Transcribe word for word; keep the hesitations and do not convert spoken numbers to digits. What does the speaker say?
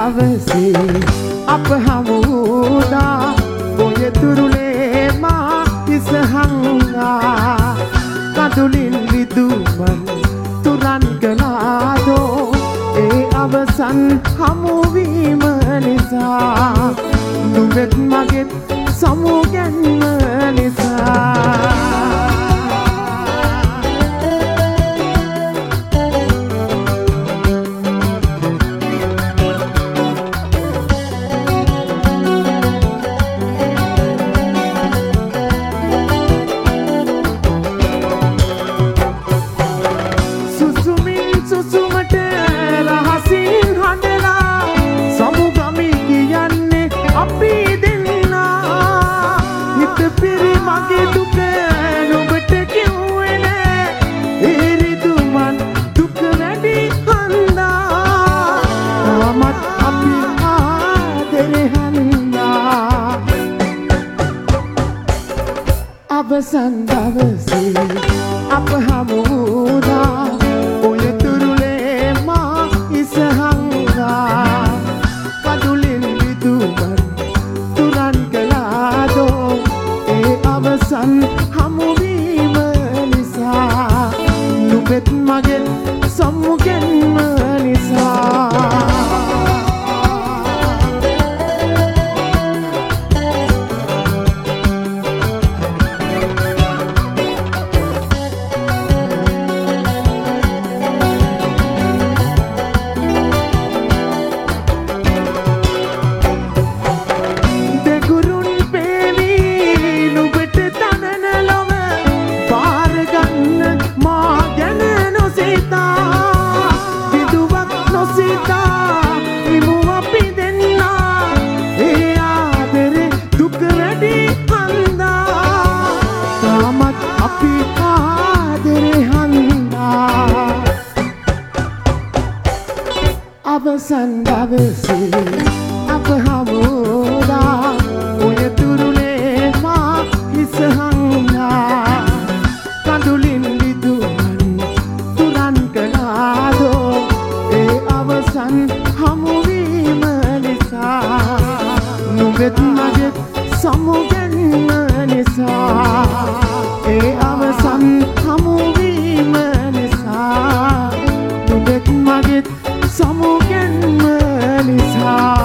දවසේ අප හමුදා ඔය තුරුලේ මා ඉසහංගා කඳුලින් විදුමන් තුරන් කළාදෝ ඒ අවසන් හමුවීම නිසා නුඹෙත් මගෙත් සමු ගැන්ම නිසා අවසන් දවසේ අප හමුදා ඔය තුරුලේ මා ඉසහංගා කඳුලින් විදුමන් තුරන් කළාදෝ ඒ අවසන් හමුවීම නිසා නුඹෙත් මගෙත් සමු ගැන්ම නිසා අවසන් දවසේ අප හමුදා ඔය තුරුලේ මා ඉසහංගා කඳුලින් විදුමන් තුරන් කළාදෝ ඒ අවසන් හමුවීම නිසා නුඹෙත් මගෙත් සමු ගැන්ම නිසා ඒ අවසන් හමුවීම නිසා නුඹෙත් මගෙත් සමු ගැන්ම නිසා